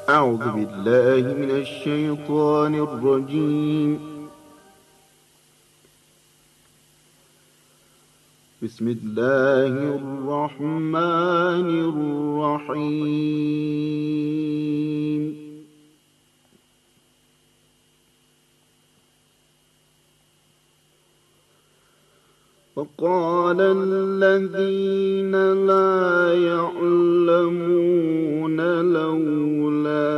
أعوذ بالله من الشيطان الرجيم. بسم الله الرحمن الرحيم. وقال الذين لا يعلمون لولا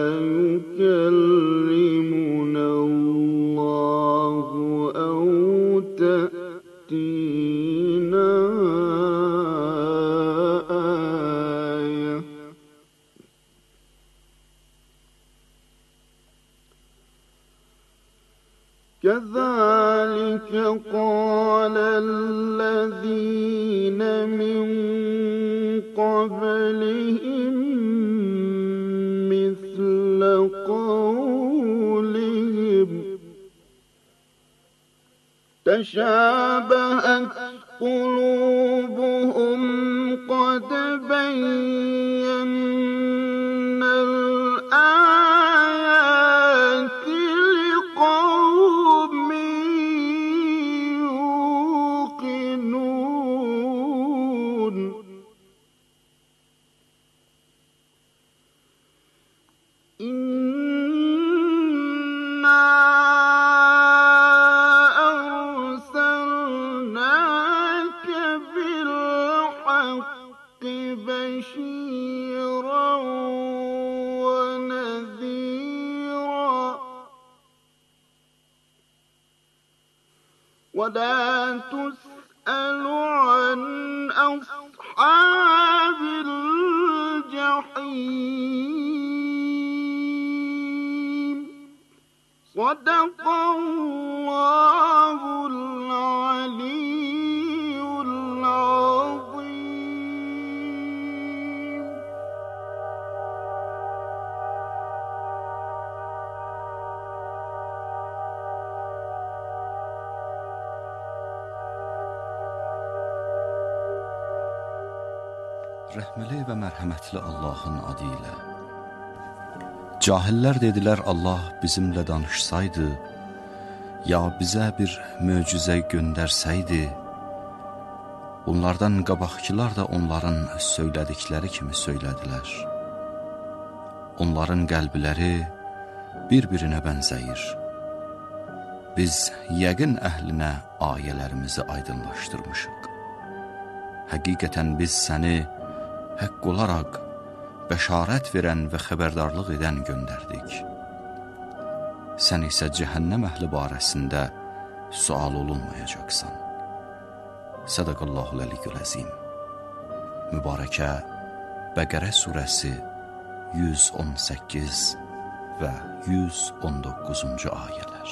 يكلمنا الله أو تأتينا آية. كذلك قال الذين من قبلهم مثل قولهم تشابهت قلوبهم قد بينا الآيات لقوم يوقنون. إنا أرسلناك بالحق بشيرا ونذيرا ولا تسأل عن أصحاب الجحيم. صدق الله العلي العظيم. Rəhməli və mərhəmətli Allahın adı ilə. Cahillər dedilər, Allah bizimlə danışsaydı, ya bizə bir möcüzə göndərsəydi. Onlardan qabaqkılar da onların söylədikləri kimi söylədilər. Onların qəlbləri bir-birinə bənzəyir. Biz yəqin əhlinə ayələrimizi aydınlaşdırmışıq. Həqiqətən biz səni haqq olaraq bəşarət verən və xəbərdarlıq edən göndərdik. Sən isə cəhənnəm əhli barəsində sual olunmayacaqsan. Sədaqallahul əliyyül əzim. Mübarəkə Bəqərə surəsi 118 və 119-cu ayələr.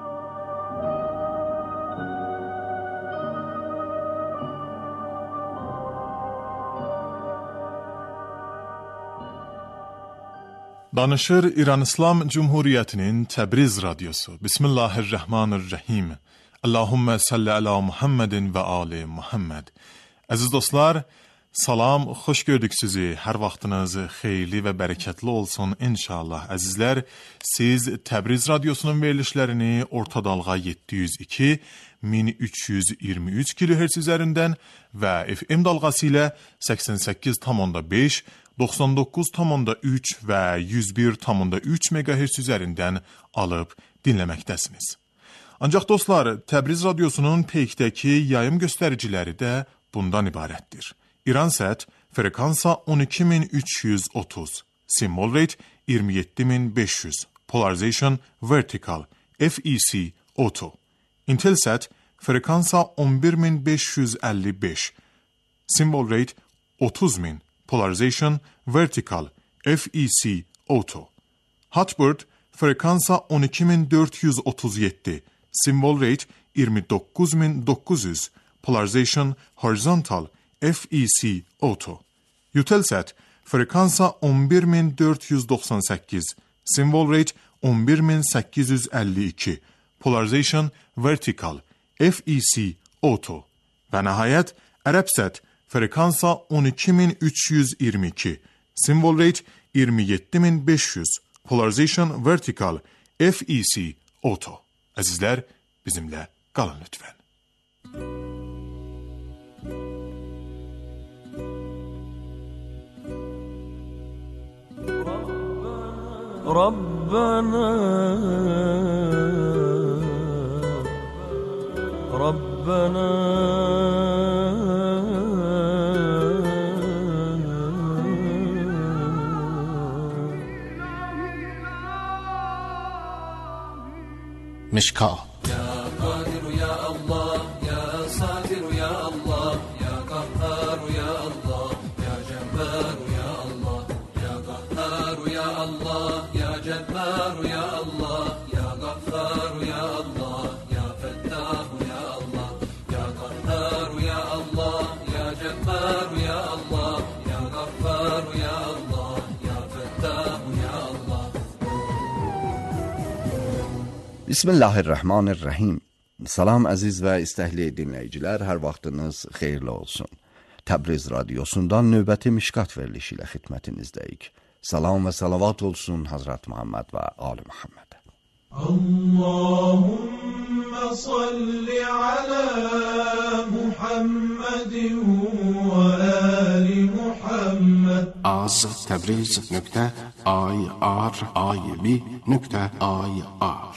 Danışır İran İslam Cumhuriyyətinin Təbriz radiosu. Bismillahirrahmanirrahim. Allahümme salli ala Muhammedin və ali Muhammed. Əziz dostlar, salam, xoş gördük sizi. Hər vaxtınız xeyirli və bərəkətli olsun inşallah. Əzizlər, siz Təbriz radiosunun verilişlərini orta dalğa 702 1323 kHz üzərindən və FM dalğası ilə 88,5 99,3 və 101,3 MHz üzərindən alıb dinləməkdəsiniz. Ancaq dostlar, Təbriz radiosunun peykdəki yayım göstəriciləri də bundan ibarətdir. İransat frekansa 12330, symbol rate 27500, polarization vertical, FEC auto. Intelsat frekansa 11555, symbol rate 30000, polarization vertical, FEC auto. Hotbird frekansa 12437, symbol rate 29900, polarization horizontal, FEC auto. Eutelsat frekansa 11498, symbol rate 11852, polarization vertical, FEC auto. Və nəhayət Arabsat frekansa 12322, symbol rate 27500. Polarization Vertical FEC Auto. Azizler, bizimle kalın lütfen. Rabbana مشكاة يا قادر يا الله يا صادر يا الله يا قهار يا الله يا جبار يا الله يا قهار يا الله يا جبار يا الله يا غفار يا الله يا فتاح يا الله يا قهار يا الله يا جبار يا الله يا غفار يا الله يا فتاح يا الله. Bismillahirrahmanirrahim. Salam əziz və istəkli dinləyicilər, hər vaxtınız xeyirli olsun. Təbriz radiosundan növbəti Mişkat verilişi ilə xidmətinizdəyik. Salam və salavat olsun Hazrat Muhammed və Ali Muhammed. Allahümme salli ala Muhammedin ve ali Muhammed. از تبریز.ir.ir.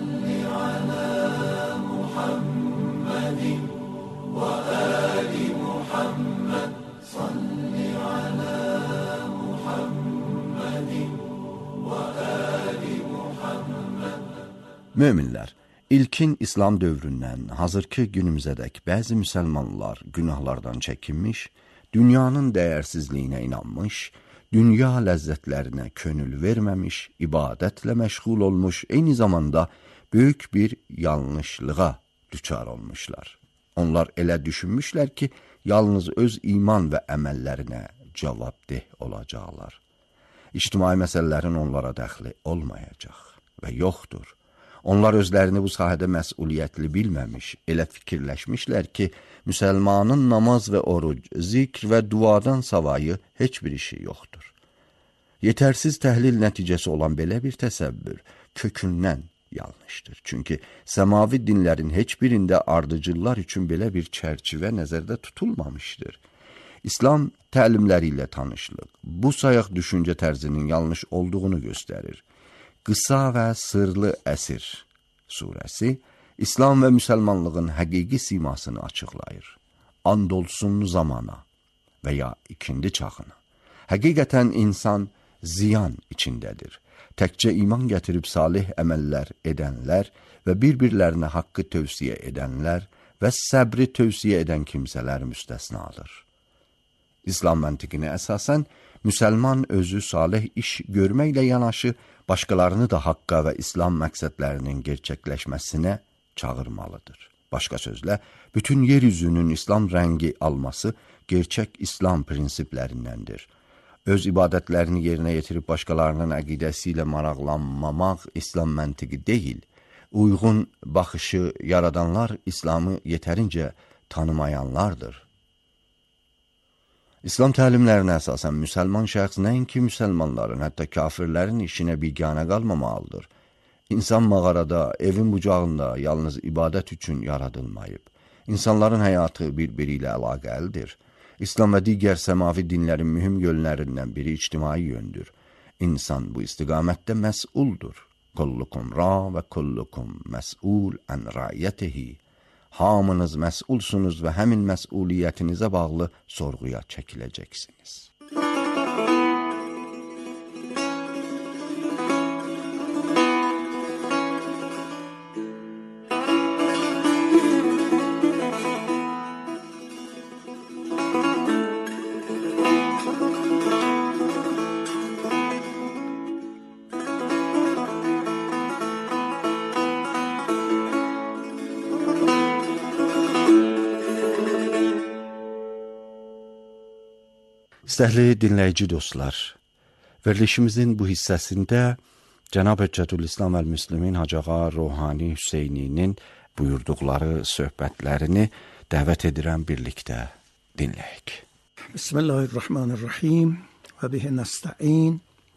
Möminlər, ilkin İslam dövründən hazırki günümüzədək bəzi müsəlmanlar günahlardan çəkinmiş, dünyanın dəyərsizliyinə inanmış, dünya ləzzətlərinə könül verməmiş, ibadətlə məşğul olmuş, eyni zamanda böyük bir yanlışlığa düçar olmuşlar. Onlar elə düşünmüşlər ki, yalnız öz iman və əməllərinə cavabdeh olacaqlar. İctimai məsələlərin onlara dəxli olmayacaq və yoxdur. Onlar özlərini bu sahədə məsuliyyətli bilməmiş, elə fikirləşmişlər ki, müsəlmanın namaz və oruc, zikr və duadan savayı heç bir işi yoxdur. Yetərsiz təhlil nəticəsi olan belə bir təsəvvür kökündən yanlışdır. Çünki səmavi dinlərin heç birində ardıcıllar üçün belə bir çərçivə nəzərdə tutulmamışdır. İslam təlimləri ilə tanışlıq bu sayaq düşüncə tərzinin yanlış olduğunu göstərir. Qısa və Sırlı Əsir surəsi İslam və müsəlmanlığın həqiqi simasını açıqlayır. And olsun zamana və ya ikindi çağına. Həqiqətən insan ziyan içindədir. Təkcə iman gətirib salih əməllər edənlər və bir-birlərinə haqqı tövsiyə edənlər və səbri tövsiyə edən kimsələr müstəsnadır. İslam məntiqinə əsasən, müsəlman özü salih iş görməklə yanaşı, başqalarını da haqqa və İslam məqsədlərinin gerçəkləşməsinə çağırmalıdır. Başqa sözlə, bütün yeryüzünün İslam rəngi alması gerçək İslam prinsiplərindəndir. Öz ibadətlərini yerinə yetirib başqalarının əqidəsi ilə maraqlanmamaq İslam məntiqi deyil. Uyğun baxışı yaradanlar İslamı yetərincə tanımayanlardır. İslam təlimlərinə əsasən müsəlman şəxs nəinki müsəlmanların, hətta kafirlərin işinə biganə qalmamalıdır. İnsan mağarada, evin bucağında yalnız ibadət üçün yaradılmayıb. İnsanların həyatı bir-biri ilə əlaqəlidir. İslam və digər səmavi dinlərin mühüm yönlərindən biri ictimai yöndür. İnsan bu istiqamətdə məsuldur. Kullukum ra və kullukum məsul ən raiyyətihi. Hamınız məsulsunuz və həmin məsuliyyətinizə bağlı sorğuya çəkiləcəksiniz. İstəkli dinləyici dostlar, verilişimizin bu hissəsində Cənab Hüccətülislam əl-Müslimin Hacı Ağa Ruhani Hüseyninin buyurduqları söhbətlərini dəvət edirəm birlikdə dinləyək. Bismillahirrahmanirrahim və bihi nəstəin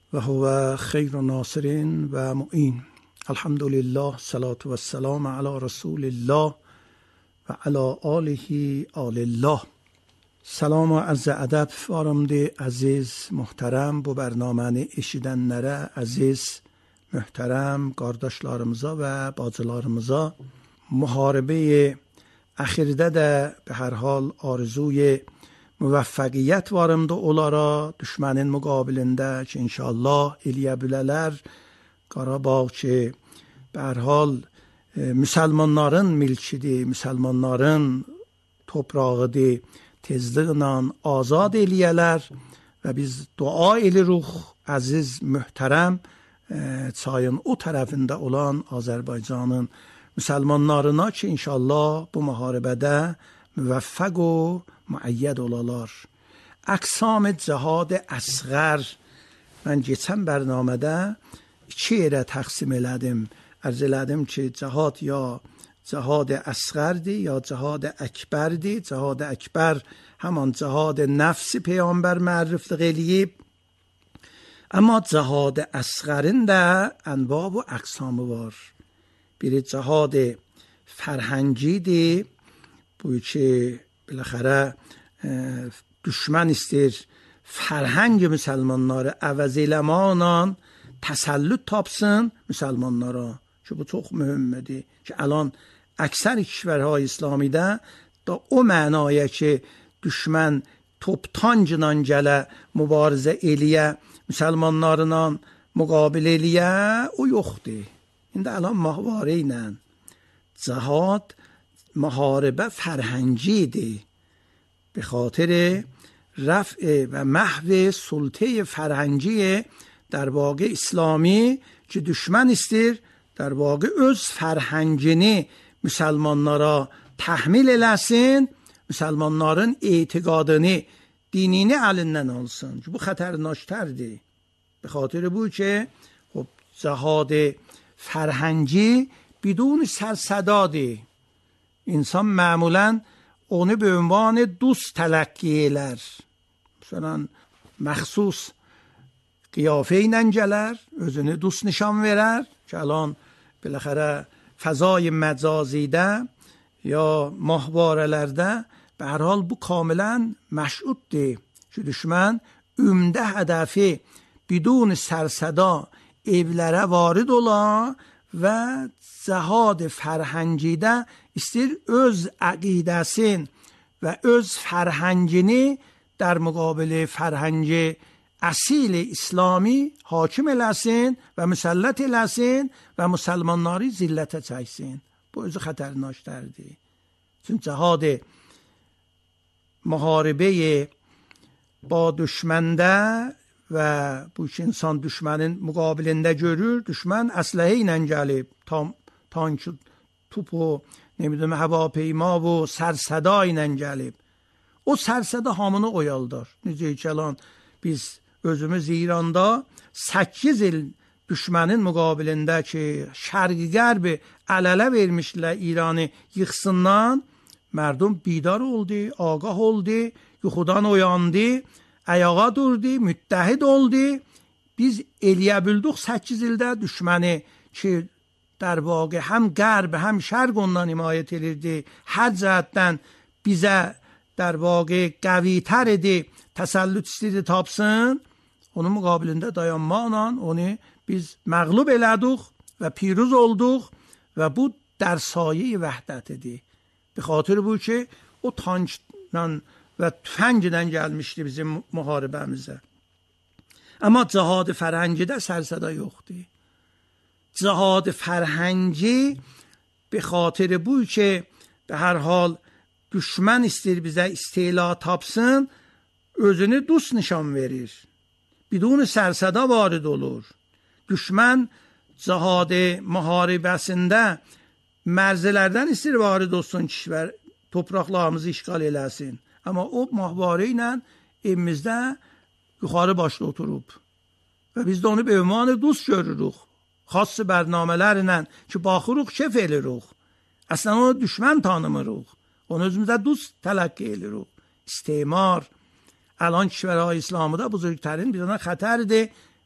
و هو خیر ناصر و معین. الحمدلله، صلاة و السلام علی رسول الله و علی آله آل الله. Salam و عرض ادب varımdı aziz muhterem, bu bernaməni eşidənlərə, aziz muhterem qardaşlarımıza və bacılarımıza. Müharibe axirdə də به هر حال arzuy müvəffəqiyyət varımdı onlara, düşmənin müqabilində ki inşallah eləyə bilələr. Qarabağ ki به هر حal müsəlmanların milkidir, müsəlmanların toprağıdır, tezliklə azad eləyələr və biz dua edirik əziz mühtərəm çayın o tərəfində olan Azərbaycanın müsəlmanlarına ki inşallah bu müharibədə müvəffəq و müəyyəd olalar. Əqsam cihad əsğər mən keçən bərnamədə 2 yerə təqsim elədim. Ərz elədim ki cihad ya cihad اصغرdi یا جهاد اکبرdi. جهاد اکبر همان جهاد نفس پیامبر معرفی eləyib. اما جهاد اصغرین də انواع و اقسامı var. Biri جهاد فرهنگیdir. Bu ki بالاخره düşmən istəyir فرهنگ müsəlmanları əvəz eləməklə təsəllüt tapsın müsəlmanlara. Ki bu çox mühümdir. Ki الان اکثر کشورهای اسلامی ده دا او معنایه که دشمن توپتانجنان گله مبارزه ایلیه مسلمانlarla مقابل ایلیه او یخته. این ده الان محواره اینن. جهاد محاربه فرهنگی ده به خاطر رفع و محو سلطه فرهنگی در واقع اسلامی که دشمن istəyir در واقع öz فرهنگini müsəlmanlara təhmil eləsin, müsəlmanların etiqadını, dinini əlindən alsın. Bu xətərnaştərdir. به خاطر bu ki خب جهاد فرهنگی بدون سرصداdır. İnsan معمولا onu به عنوان دوست تلقی elər. Məsələn, məxsus qiyafə ilə gələr, özünü dost nişan verər ki الان بالاخره فضای مجازیده یا ماهوارelerde به هر حال bu کاملا مشروطه. که düşmən ümdə hədəfi بدون سرصدا evlərə varid ola və cihad فرهنگیdə istəyir öz əqidəsin və öz فرهنگini در مقابل فرهنگ اصیل اسلامی حاکم eləsin və müsəllat eləsin və müsəlmanları zillətə çəksin. Bu özü xətərnaşdərdir. Çünki cihad müharibə با düşməndə və bu ki insan düşmənin müqabilində görür, düşmən əsləhə ilə gəlib, tank, توپ و نمیدونم هواپیما و سرصدا ilə gəlib. O sərsədə hamını oyaldar. Necə ki الان biz özümüz İranda 8 il düşmənin müqabilində ki şərqi qərbi əl-ələ vermişlər İranı yıxsınlar, mərdum bidar oldu, ağah oldu, yuxudan oyandı, ayağa durdu, müttəhid oldu. Biz eləyə bildik 8 ildə düşməni ki در واقع هم غرب هم شرق ondan himayət edirdi. Hər cəhətdən bizə در واقع قوی تر idi, təsəllüt istəyirdi tapsın. Onun müqabilində dayanmaqla onu biz məğlub elədik və piruz olduq və bu در سایه vəhdətidir. به خاطر bu ki o tankla və tüfənglə gəlmişdi bizim müharibəmizə. Amma cihad فرهنگیdə sərsəda yoxdur. جهاد فرهنگی به خاطر bu ki به هر حال düşmən istəyir bizə istila tapsın, özünü dost nişan verir. بدون sərsəda varid olur. Düşmən cihad müharibəsində mərzələrdən istəyir varid olsun kişilər, torpaqlarımızı işğal eləsin. Amma o müharibə ilə evimizdə yuxarı başda oturub. Və biz də onu به عنوان dost görürük. خاص برنامه‌lərlə ki baxırıq, kef eləyirik. Əslən onu düşmən tanımırıq. Onu özümüzə dost tələqqi eləyirik. İstimar الان کشورهای اسلامی da buzurgترین bir dənə xətərdir.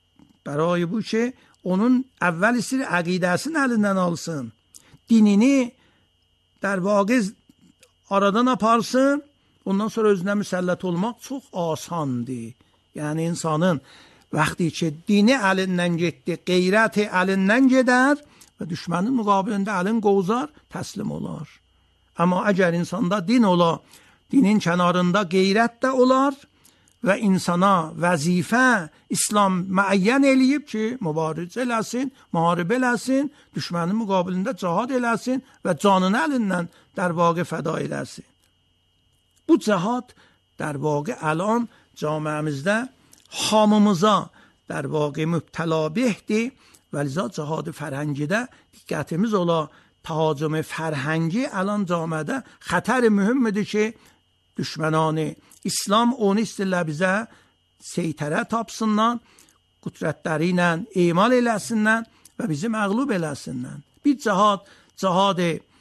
برای bu ki onun evvel istəyir əqidəsini əlindən alsın. Dinini در واقع aradan aparsın. Ondan sonra özünə müsəllət olmaq çox asandır. Yəni insanın vaxtı ki dini əlindən getdi, qeyrəti əlindən gedər və düşmənin müqabilində əlin qovzar, təslim olar. Amma əgər insanda din ola, dinin kənarında qeyrət də olar və insana vəzifə İslam müəyyən eləyib ki, mübarizə eləsin, müharibə eləsin, düşmənin müqabilində cihad eləsin və canını əlindən در واقع فدا eləsin. Bu cihad در واقع الان جامعemizdə hamımıza در واقع mübtəla bihdir və liza cihad fərhəngidə diqqətimiz ola. Tahacüm fərhəngi الان camiədə xətər mühümdür ki, düşmənani İslam onu istəyirlər bizə seytərə tapsınlar, qüdrətləri ilə emal eləsinlər və bizi məğlub eləsinlər. Bir cihad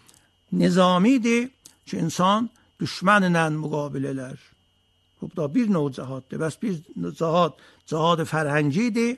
nizamidir ki, insan düşmənlə müqabilə elər. Bu da bir növ cihaddır. Bəs bir cihad fərhəngidir.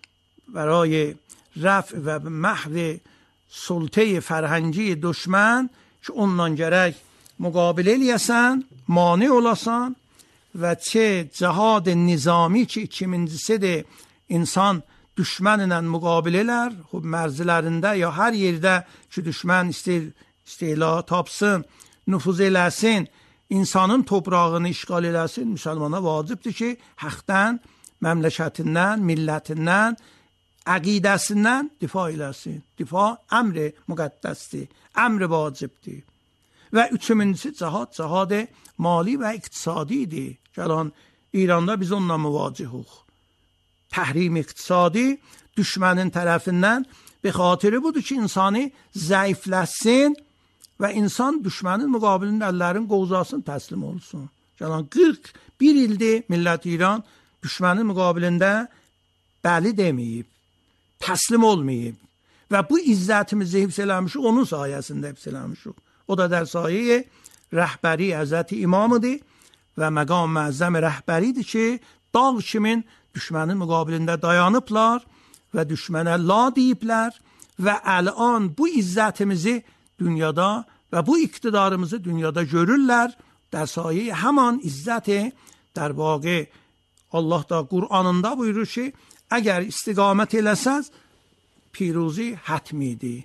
برای رفع و محو سلطه فرهنگی دشمن که ondan gərək müqabilə eləyəsən, mane olasan və çə cihad nizami ki, ikincisidir, insan düşmənlə müqabilə elər, mərzilərində ya hər yerdə ki, düşmən istehla tapsın, nüfuz eləsin, insanın toprağını işgal eləsin, müsəlmana vacibdir ki, haqdan, məmləkətindən, millətindən, əqidəsindən difa eləsin. Difa əmr müqəddəsdir, əmr vacibdir. Və üçüncüsü cihad mali və iqtisadidir. Gələn İranda biz onunla müvacihuk. Təhrim iqtisadi düşmənin tərəfindən bir xatiri budur ki, insanı zəifləsin və insan düşmənin müqabilində əllərin qovzasın, təslim olsun. Gələn 41 ildir millət İran düşmənin müqabilində bəli deməyib, təslim olmayıb və bu izzətimizi hifz eləmişik, onun sayəsində hifz eləmişik. O da در سایه rəhbəri Həzrəti İmamıdır və məqam məəzzəm rəhbəridir ki, dağ kimin düşmənin müqabilində dayanıblar və düşmənə la deyiblər və əlan bu izzətimizi dünyada və bu iqtidarımızı dünyada görürlər. در سایه həman izzəti در واقع Allah da Qur'anında buyurur ki, əgər istiqamət eləsəz, piruzi hətmidir.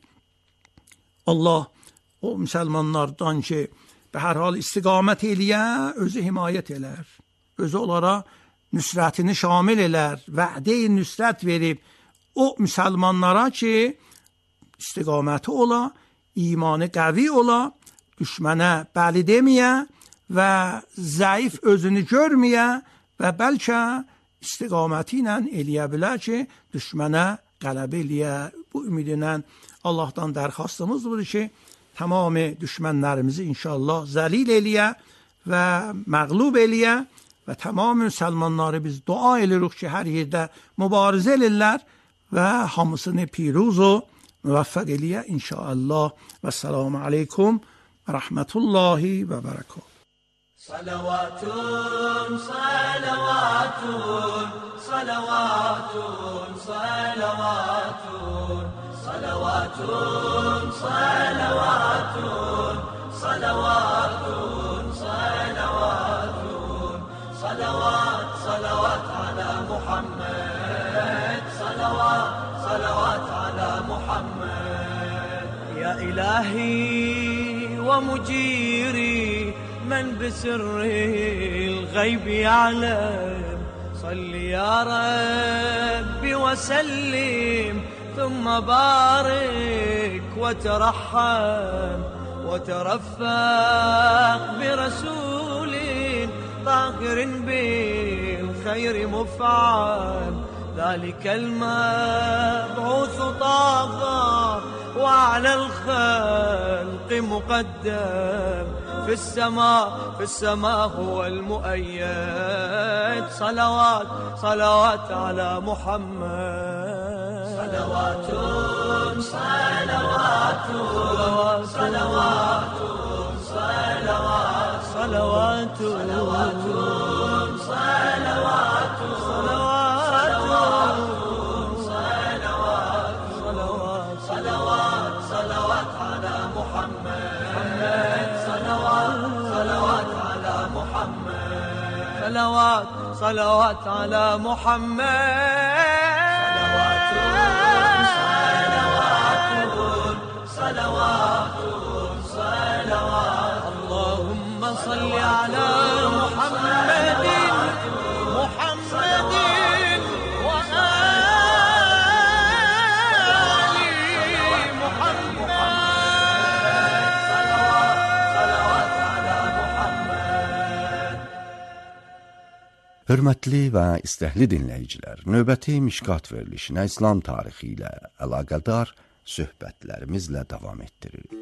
Allah o müsəlmanlardan ki, به هر حال istiqamət eləyə, özü himayət elər. Özü onlara nüsrətini şamil elər, vədə-i nüsrət verib o müsəlmanlara ki, istiqaməti ola, imanı qəvi ola, düşmənə bəli deməyə və zəif özünü görməyə və bəlkə istiqaməti ilə eləyə bilər ki, düşmənə qələbə eləyə. Bu ümidlə Allahdan dərxastımız budur ki, tamam düşmənlərimizi inşallah zəlil eləyə və məğlub eləyə və tamam müsəlmanları biz dua edirik ki, hər yerdə mübarizə edirlər və hamısını piruz o müvəffəq eləyə inşallah. Və selamu aleykum və rəhmətullahi və bərəkət. Salavatun, salavatun, salavatun, salavatun, salavatun, salavatun, salavatun, salavatun, salavat, salavat ala Muhammed, salavat, salavat ala Muhammed. Ya ilahi wa mujiri من بسر الغيب يعلم صل يا ربي وسلم ثم بارك وترحم وترفق برسول طاهر بالخير مفعم ذلك المبعوث طه وعلى الخلق مقدم في السماء هو المؤيد صلوات صلوات على محمد صلوات صلوات صلوات صلوات صلوات صلوات صلوات صلوات صلوات على محمد صلوات صلوات اللهم صل على محمد محمد وآل محمد صلوات على محمد. Hörmətli və istəkli dinləyicilər, növbəti Mişkat verilişinə İslam tarixi ilə əlaqədar söhbətlərimizlə davam etdiririk.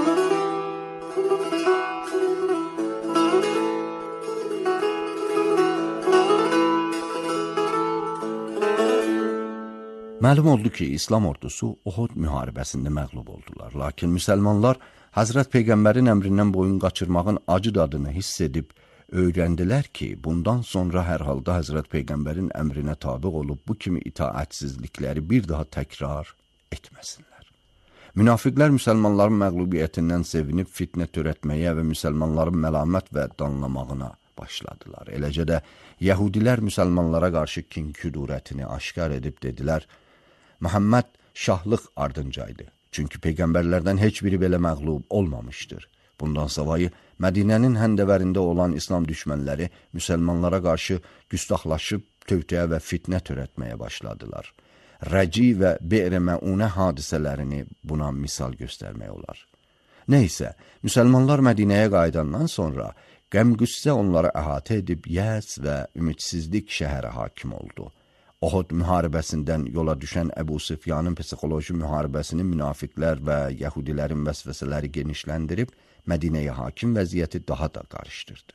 Məlum oldu ki, İslam ordusu Uhud müharibəsində məğlub oldular. Lakin müsəlmanlar Həzrət Peyğəmbərin əmrindən boyun qaçırmağın acı dadını hiss edib, öyrəndilər ki, bundan sonra hər halda Həzrət Peyğəmbərin əmrinə tabi olub bu kimi itaətsizlikləri bir daha təkrar etməsinlər. Münafiqlər müsəlmanların məğlubiyyətindən sevinib fitnə törətməyə və müsəlmanların məlamət və danlamağına başladılar. Eləcə də Yəhudilər müsəlmanlara qarşı kin-kudurətini aşkar edib dedilər, Məhəmməd şahlıq ardıncaydı. Çünki peyğəmbərlərdən heç biri belə məğlub olmamışdır. Bundan savayı Mədinənin həndəvərində olan İslam düşmənləri müsəlmanlara qarşı güstaxlaşıb tövtəyə və fitnə törətməyə başladılar. Rəci və Be'r-i Məunə hadisələrini buna misal göstərmək olar. Nəysə, müsəlmanlar Mədinəyə qayıdandan sonra qəm-qüssə onları əhatə edib yəs və ümidsizlik şəhərə hakim oldu. Uhud müharibəsindən yola düşən Əbu Süfyanın psixoloji müharibəsini münafiqlər və Yəhudilərin vəsvəsələri genişləndirib, Mədinəyə hakim vəziyyəti daha da qarışdırdı.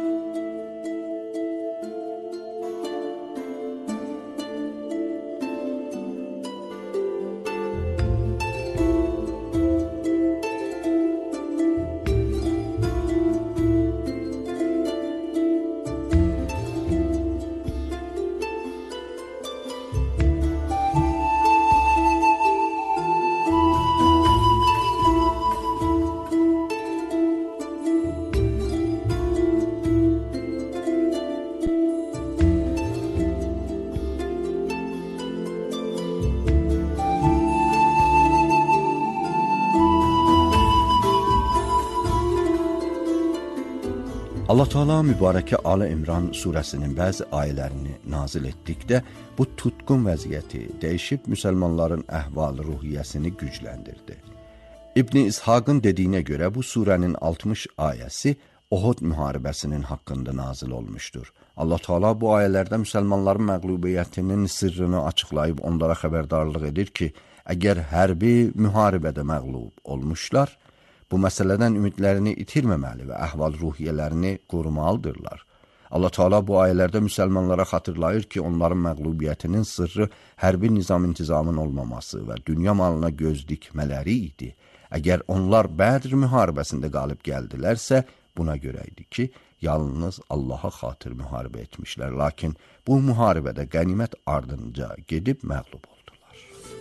Allah Teala mübarəkə Ali İmran surəsinin bəzi ayələrini nazil etdikdə bu tutqun vəziyyəti dəyişib müsəlmanların əhval-ruhiyyəsini gücləndirdi. İbn İshaqın dediyinə görə bu surənin 60 ayəsi Uhud müharibəsinin haqqında nazil olmuşdur. Allah Teala bu ayələrdə müsəlmanların məğlubiyyətinin sırrını açıqlayıb onlara xəbərdarlıq edir ki, əgər hərbi müharibədə məğlub olmuşlar, bu məsələdən ümidlərini itirməməli və əhval-ruhiyyələrini qorumalıdırlar. Allah Teala bu ayələrdə müsəlmanlara xatırlayır ki, onların məğlubiyyətinin sırrı hərbi nizam-intizamın olmaması və dünya malına göz dikmələri idi. Əgər onlar Bədr müharibəsində qalib gəldilərsə, buna görə idi ki, yalnız Allaha xatır müharibə etmişlər, lakin bu müharibədə qənimət ardınca gedib məğlub oldular.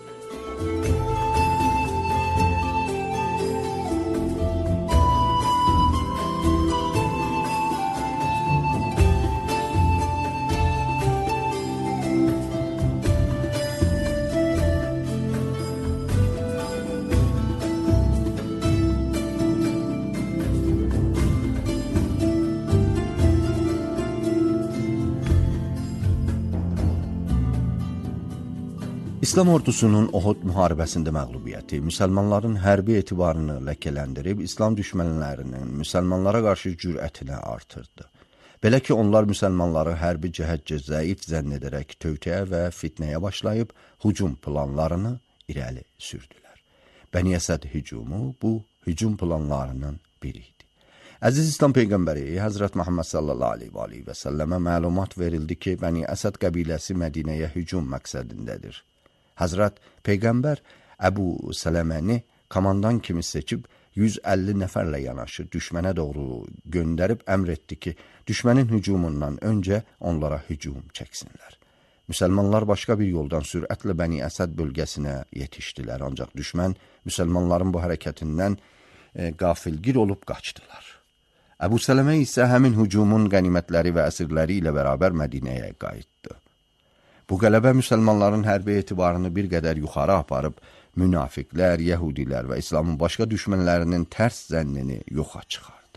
İslam ordusunun Uhud müharibəsində məğlubiyyəti müsəlmanların hərbi etibarını ləkələndirib, İslam düşmənlərinin müsəlmanlara qarşı cürətini artırdı. Belə ki, onlar müsəlmanları hərbi cəhətcə zəif zənn edərək tövtəyə və fitnəyə başlayıb, hücum planlarını irəli sürdülər. Bəni Əsəd hücumu bu hücum planlarının biriydi. Əziz İslam Peyğəmbəri Həzrət Məhəmməd sallallahu aleyhi və səlləmə məlumat verildi ki, Bəni Əsəd qəbiləsi Mədinəyə hücum məqsədindədir. Həzrət Peyğəmbər Əbu Sələməni komandan kimi seçib 150 nəfərlə yanaşı düşmənə doğru göndərib əmr etdi ki, düşmənin hücumundan öncə onlara hücum çəksinlər. Müsəlmanlar başqa bir yoldan sürətlə Bəni Əsəd bölgəsinə yetişdilər, ancaq düşmən müsəlmanların bu hərəkətindən qafilgir olub qaçdılar. Əbu Sələmə isə həmin hücumun qənimətləri və əsirləri ilə bərabər Mədinəyə qayıtdı. Bu qələbə müsəlmanların hərbi etibarını bir qədər yuxarı aparıb, münafiqlər, yəhudilər və İslamın başqa düşmənlərinin tərs zənnini yoxa çıxardı.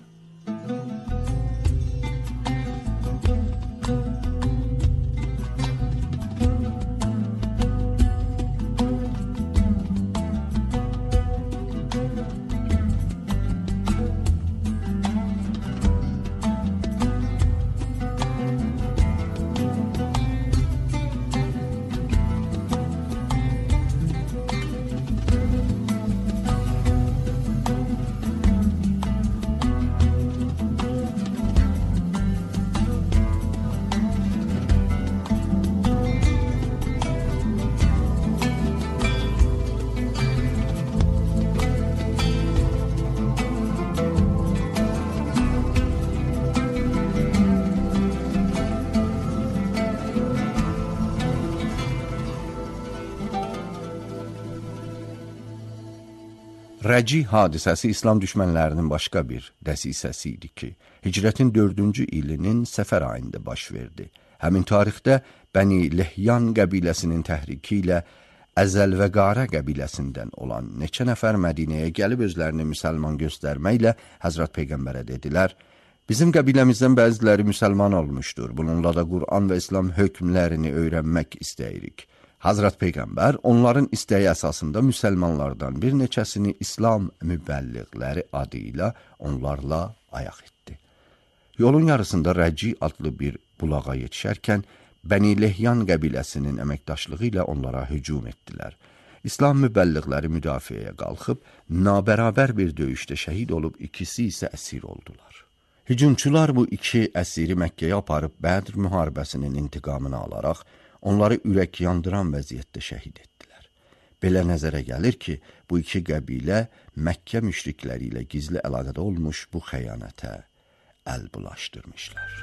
Rəci hadisəsi İslam düşmənlərinin başqa bir dəsisəsi idi ki, hicrətin 4-cü ilinin Səfər ayında baş verdi. Həmin tarixdə Bəni Lehyan qəbiləsinin təhriki ilə Əzəl və Qara qəbiləsindən olan neçə nəfər Mədinəyə gəlib özlərini müsəlman göstərməklə Həzrət Peyğəmbərə dedilər, bizim qəbiləmizdən bəziləri müsəlman olmuşdur, bununla da Qur'an və İslam hökmlərini öyrənmək istəyirik. Hazrat Peyğəmbər onların istəyi əsasında müsəlmanlardan bir neçəsini İslam mübəlliğləri adı ilə onlarla ayaq etdi. Yolun yarısında Rəci adlı bir bulağa yetişərkən Bəni Lehyan qəbiləsinin əməkdaşlığı ilə onlara hücum etdilər. İslam mübəlliğləri müdafiəyə qalxıb, nabərabər bir döyüşdə şəhid olub, ikisi isə əsir oldular. Hücumçular bu iki əsiri Məkkəyə aparıb Bədr müharibəsinin intiqamını alaraq, onları ürək yandıran vəziyyətdə şəhid etdilər. Belə nəzərə gəlir ki, bu iki qəbilə Məkkə müşrikləri ilə gizli əlaqədə olmuş bu xəyanətə əl bulaşdırmışlar.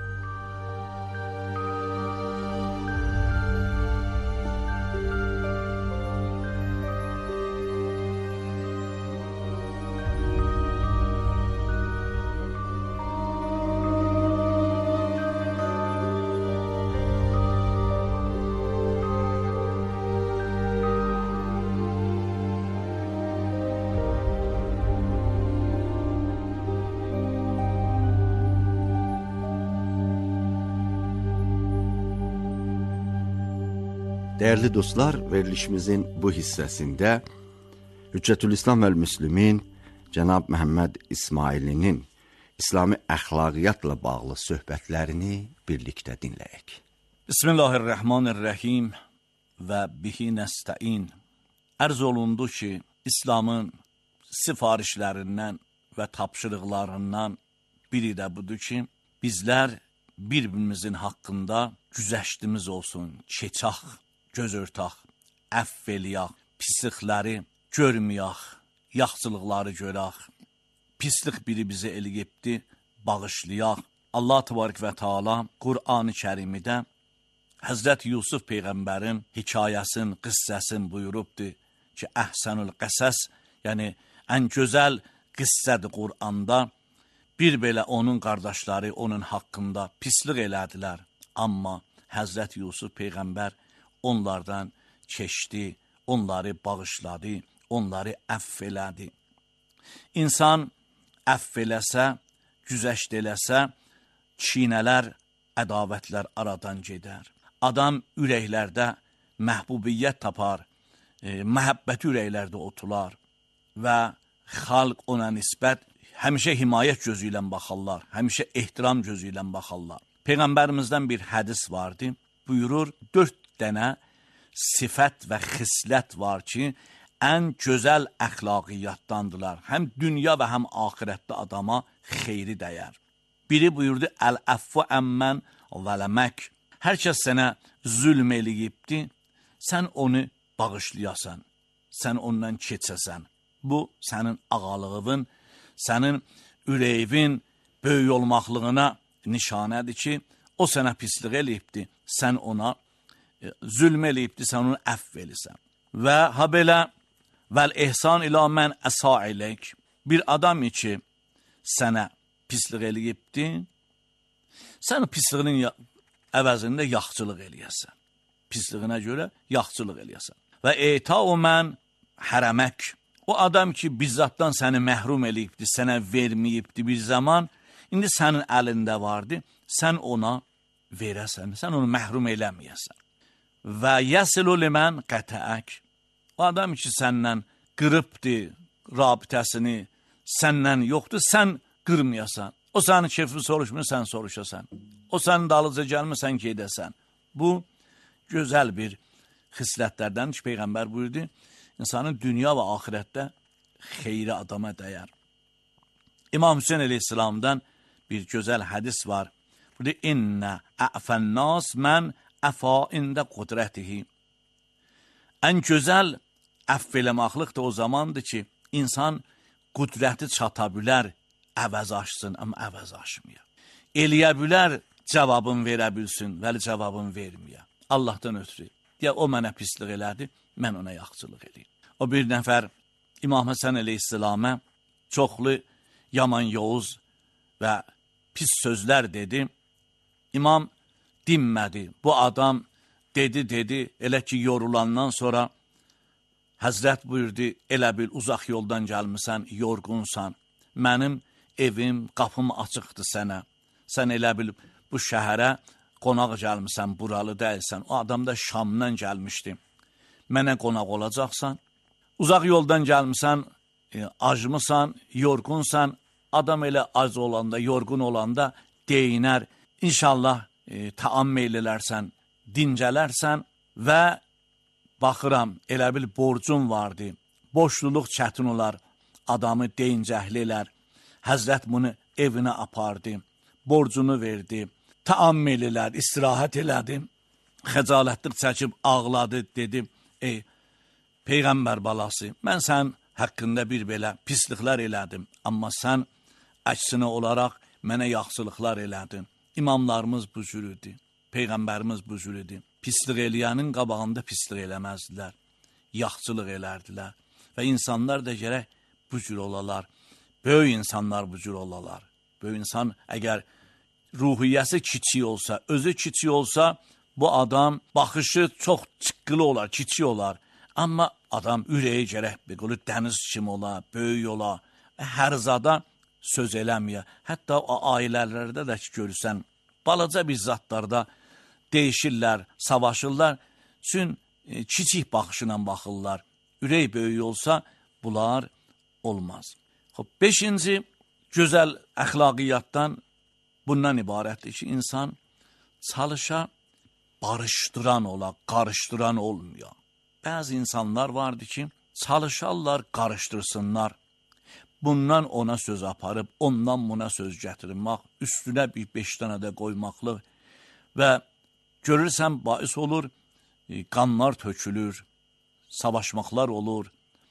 Dəyərli dostlar, verilişimizin bu hissəsində Hüccətülislam vəl Müslimin Cənab Məhəmməd İsmailinin İslami əxlaqiyyatla bağlı söhbətlərini birlikdə dinləyək. Bismillahirrahmanirrahim və bihi nəstəin. Ərz olundu ki, İslamın sifarişlərindən və tapşırıqlarından biri də budur ki, bizlər bir-birimizin haqqında güzəştimiz olsun, keçaq, göz örtaq, əff eləyək, pislikləri görməyək, yaxçılıqları görək, pislik biri bizi eləyibdi, bağışlayaq. Allah təbarək və Teala Qur'an-ı Kərimdə Həzrət Yusuf Peyğəmbərin hekayəsin, qıssəsin buyurubdur ki, əhsənül qəsəs, yəni ən gözəl qıssədir Qur'anda. Bir belə onun qardaşları onun haqqında pislik elədilər, amma Həzrət Yusuf Peyğəmbər onlardan keçdi, onları bağışladı, onları əff elədi. İnsan əff eləsə, güzəşt eləsə, çiynələr, ədavətlər aradan gedər. Adam ürəklərdə məhbubiyyət tapar, məhəbbəti ürəklərdə otular və xalq ona nisbət həmişə himayət gözü ilə baxarlar, həmişə ehtiram gözü ilə baxarlar. Peyğəmbərimizdən bir hədis vardı, buyurur, 4 dənə sifət və xislət var ki, ən gözəl əxlaqiyyatdandılar. Həm dünya və həm axirətdə adama xeyri dəyər. Biri buyurdu, əl-əffu əmmən vələmək. Hər kəs sənə zülm eləyibdi, sən onu bağışlayasan, sən ondan keçəsən. Bu, sənin ağalığın, sənin ürəyivin böyük olmaqlığına nişanədir ki, o sənə pislik eləyibdi, sən ona zülm eləyibdi, sən onu əff elisən. Və ha belə, vəl ehsan ilə mən əsa eləyik, bir adam ki, sənə pislik eləyibdi, sən pisliyinin əvəzində yaxçılıq eləyəsən. Pisliyinə görə yaxçılıq eləyəsən. Və etau mən hərəmək, o adam ki, bizzatdan səni məhrum eləyibdi, sənə verməyibdi bir zaman, indi sənin əlində vardı, sən ona verəsən, sən onu məhrum eləməyəsən. Və yəsilu limən qətəək, o adam ki, səndən qırıbdı rabitəsini, səndən yoxdur, sən qırmayasan. O sənin keyfini soruşmur, sən soruşasan. O sənin dalıca gəlmirsən ki, edəsən. Bu, gözəl bir xislətlərdən ki, Peyğəmbər buyurdu, insanın dünya və axirətdə xeyri adama dəyər. İmam Hüseyin əleyhissalamdan bir gözəl hədis var. Burada, İnnə əfənnas mən əfa ində qudrətihi. Ən gözəl əff eləmaqlıq da o zamandır ki, insan qudrəti çata bilər, əvəz aşsın, amma əvəz aşmıyor. Eləyə bilər, cavabın verə bilsin, vəli cavabın verməyə. Allahdan ötürü. Ya o mənə pislik elədi, mən ona yaxçılıq eləyim. O bir nəfər İmam Həsən əleyhissalamə çoxlu yaman yoğuz və pis sözlər dedi. İmam dinmədi. Bu adam dedi, elə ki yorulandan sonra Həzrət buyurdu, elə bil uzaq yoldan gəlmirsən, yorğunsan. Mənim evim, qapım açıqdır sənə. Sən elə bil bu şəhərə qonaq gəlmirsən, buralı dəyilsən. O adam da Şamdan gəlmişdi. Mənə qonaq olacaqsan. Uzaq yoldan gəlmirsən, acmısan, yorğunsan. Adam elə ac olanda, yorğun olanda deyinər. İnşallah taam meylələrsən, dincələrsən və baxıram, elə bil borcum vardı. Boşluluq çətin olar, adamı deyincəhlər. Həzrət bunu evinə apardı, borcunu verdi. Taammül elədi, istirahət elədi. Xəcalətlik çəkib ağladı, dedi, ey Peyğəmbər balası, mən sən haqqında bir belə pisliklər elədim, amma sən əksinə olaraq mənə yaxşılıqlar elədin. İmamlarımız bu cürüdür, Peyğəmbərimiz bu cürüdür. Pislik eləyənin qabağında pislik eləməzdilər, yaxçılıq elərdilər. Və insanlar da gərək bu cür olalar, böyük insanlar bu cür olalar. Böyük insan əgər ruhiyyəsi kiçik olsa, özü kiçik olsa, bu adam baxışı çox çıqqılı olar, kiçik olar. Amma adam ürəyi gərək bir qolu dəniz kimi ola, böyük ola, hər zada söz eləməyə. Hətta o ailələrdə də ki, görürsən, balaca bir zatlarda deyişirlər, savaşırlar, üçün kiçik baxışına baxırlar. Ürək böyük olsa, bunlar olmaz. 5-ci gözəl əxlaqiyyatdan bundan ibarətdir ki, insan çalışa barışdıran ola, qarışdıran olmuyor. Bəzi insanlar vardır ki, çalışarlar, qarışdırsınlar. Bundan ona söz aparıb, ondan buna söz gətirmək, üstünə bir 5 dənə də qoymaqlıq və görürsən, bais olur, qanlar tökülür, savaşmaqlar olur,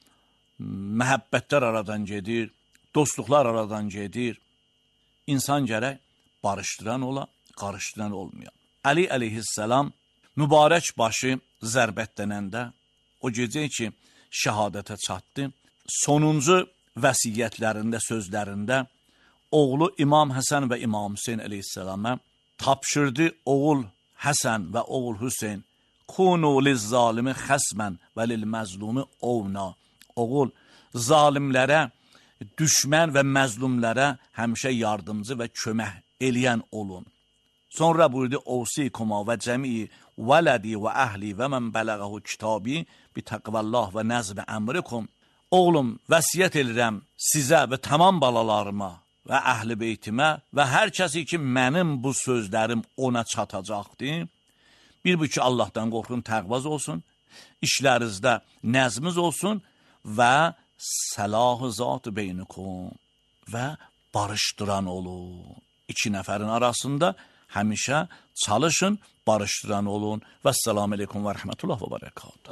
məhəbbətlər aradan gedir, dostluqlar aradan gedir. İnsan gərək barışdıran ola, qarışdıran olmuyor. Əli əleyhissalam mübarək başı zərbətlənəndə, o gecə ki, şəhadətə çatdı, sonuncu vəsiyyətlərində, sözlərində oğlu İmam Həsən və İmam Hüseyin əleyhissalama tapşırdı, oğul Həsən və oğul Hüseyin, kunu lizzalimi xəsmən və lilməzlumi ovna. Oğul, zalimlərə, düşmən və məzlumlərə həmişə yardımcı və kömək eləyən olun. Sonra buyurdu, Ovsikuma və cəmi vələdi və əhli və mən bələğəhu kitabi bi təqvəllah və nəzbi əmrikum. Oğlum, vəsiyyət edirəm sizə və tamam balalarıma və əhli beytimə və hər kəsi ki, mənim bu sözlərim ona çatacaqdır. Bir bu ki, Allahdan qorxun, təqvaz olsun, işlərinizdə nəzmiz olsun və səlah-ı zat-ı beynikum və barışdıran olun. 2 nəfərin arasında həmişə çalışın, barışdıran olun. Vəssalamu aleykum və rəhmətullah və bərəkatuhu.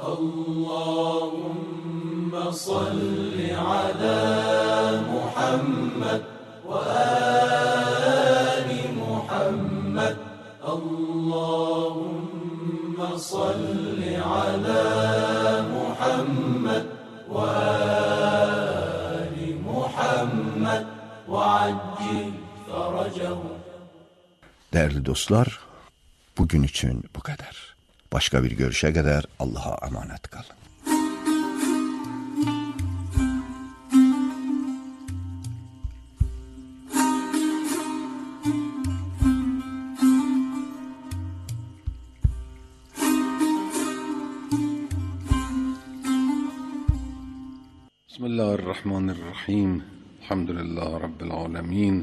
Allahümme salli alə Muhammed və ali Muhammed. Allahümme salli alə Muhammed və ali Muhammed və accil Değerli dostlar, bugün için bu kadar. Başka bir görüşe kadar Allah'a emanet kalın. Bismillahirrahmanirrahim. Elhamdülillah Rabbil alemin.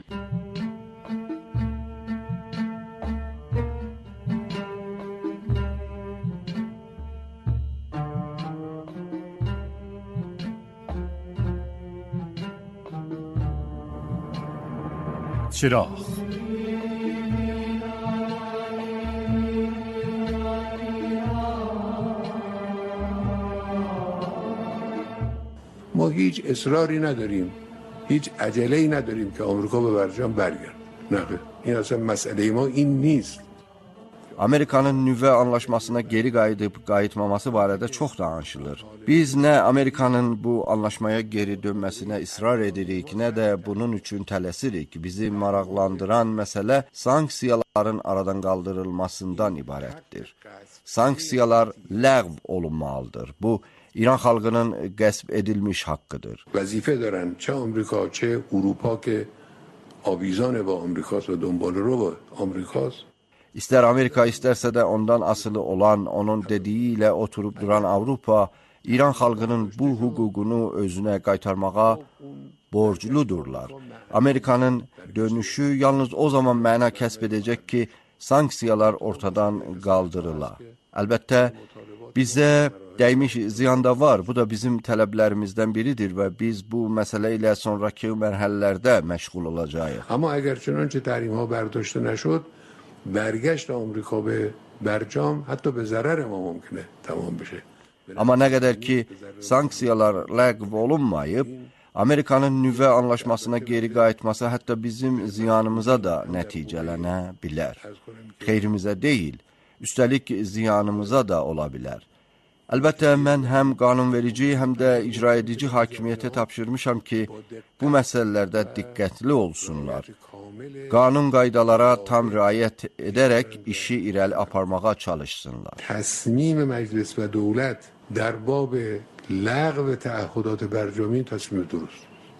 چراغ ما هیچ اصراری نداریم، هیچ عجله‌ای نداریم که آمریکا به برجام برگرد. نه، این اصلا مسئله ما این نیست. Amerikanın nüvə anlaşmasına geri qayıtmaması barədə çox danışılır. Biz nə Amerikanın bu anlaşmaya geri dönməsinə israr edirik, nə də bunun üçün tələsirik. Bizi maraqlandıran məsələ sanksiyaların aradan qaldırılmasından ibarətdir. Sanksiyalar ləğv olunmalıdır. Bu İran xalqının qəsb edilmiş haqqıdır. وظیفه دارن چه آمریکا چه اروپا که آویزان با آمریکاست و دنباله‌رو با آمریکاست. İstər Amerika, istərsə də ondan asılı olan, onun dediyi ilə oturub duran Avropa, İran xalqının bu hüququnu özünə qaytarmağa borcludurlar. Amerikanın dönüşü yalnız o zaman məna kəsb edəcək ki, sanksiyalar ortadan qaldırılar. Əlbəttə, bizə dəymiş ziyan da var. Bu da bizim tələblərimizdən biridir və biz bu məsələ ilə sonraki mərhələlərdə məşğul olacağıq. Amma əgər چنانچه تحریم‌ها برداشته نشد، برگشت آمریکا به برجام حتی به ضرر ما ممکنه tamam بشه. Amma nə qədər ki, sanksiyalar ləğv olunmayıb, Amerikanın nüvə anlaşmasına geri qayıtması hətta bizim ziyanımıza da nəticələnə bilər. Xeyrimizə deyil, üstəlik ziyanımıza da ola bilər. Əlbəttə, mən həm qanunverici, həm də icra edici hakimiyyətə tapşırmışam ki, bu məsələlərdə diqqətli olsunlar. Qanun qaydalara tam riayət edərək işi irəli aparmağa çalışsınlar. تصمیم مجلس و دولت در باب لغو تعهدات برجامی تصمیم درست.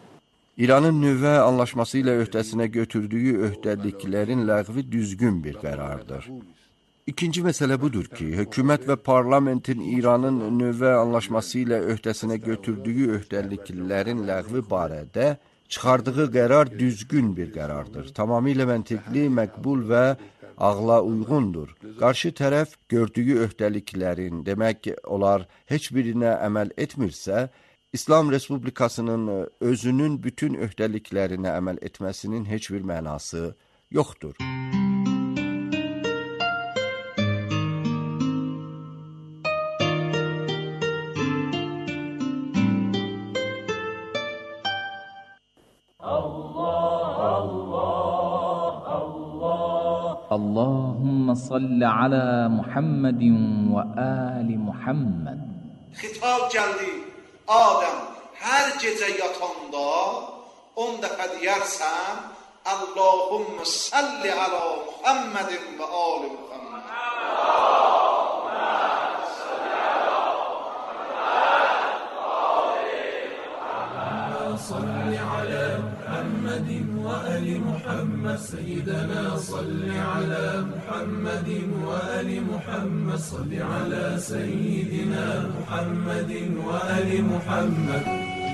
İranın nüvə anlaşması ilə öhdəsinə götürdüyü öhdəliklərin ləğvi düzgün bir qərardır. İkinci məsələ budur ki, hökumət və parlamentin İranın nüvə anlaşması ilə öhdəsinə götürdüyü öhdəliklərin ləğvi barədə çıxardığı qərar düzgün bir qərardır. Tamamilə məntiqli, məqbul və ağla uyğundur. Qarşı tərəf gördüyü öhdəliklərin, demək olar, heç birinə əməl etmirsə, İslam Respublikasının özünün bütün öhdəliklərinə əməl etməsinin heç bir mənası yoxdur. اللهم صل على محمد و آل محمد. Xitab gəldi, Adəm, hər gecə yatanda 10 dəfə deyərsən, Allahumma salli ala Muhammedin və ali Muhammed. صل على محمد وآل محمد سيدنا صل على محمد وآل محمد صل على سيدنا محمد وآل محمد.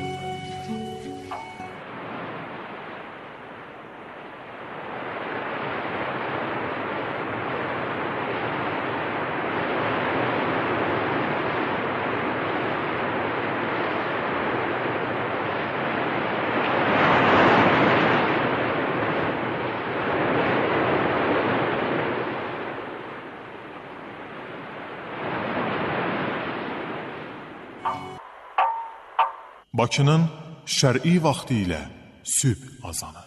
Bakının şər'i vaxtı ilə sübh azanı.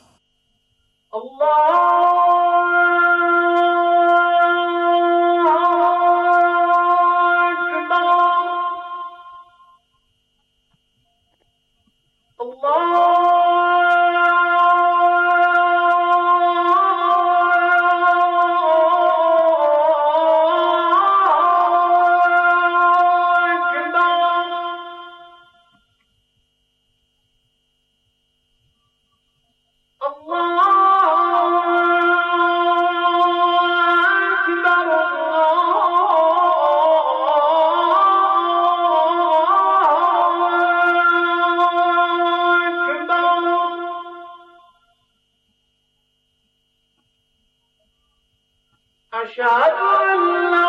أشهد أن لا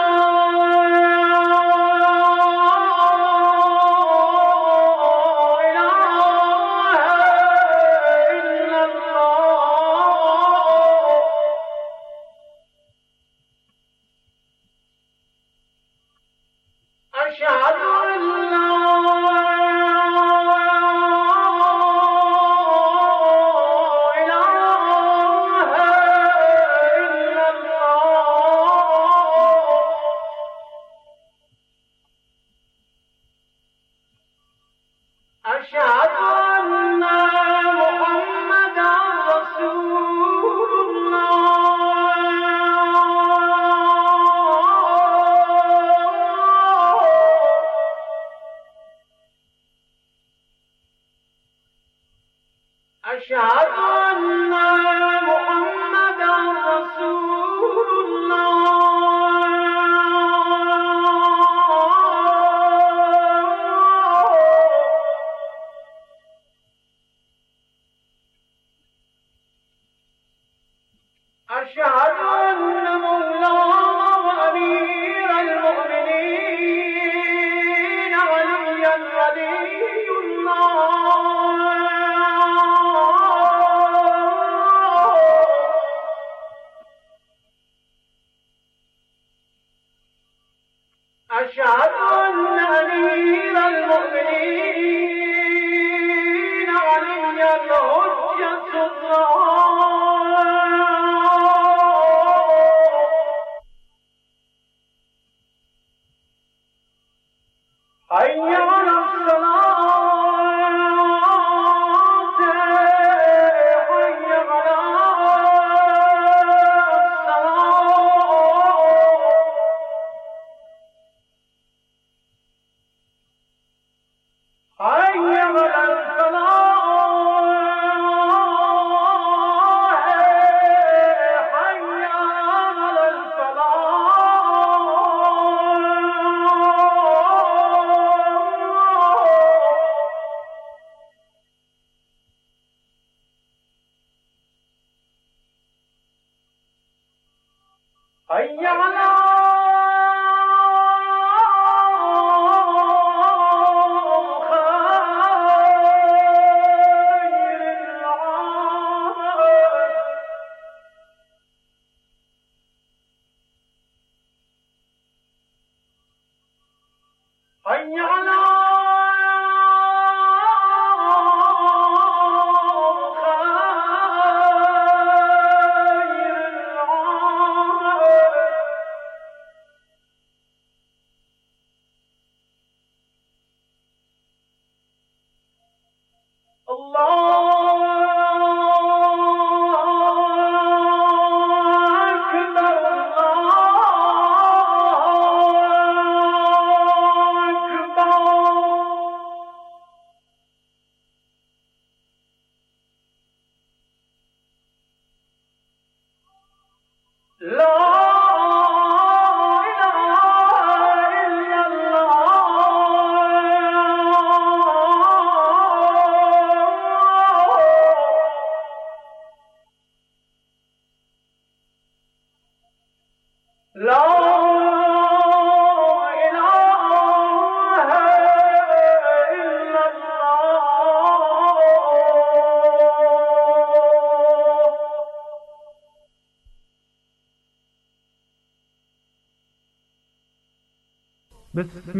بسم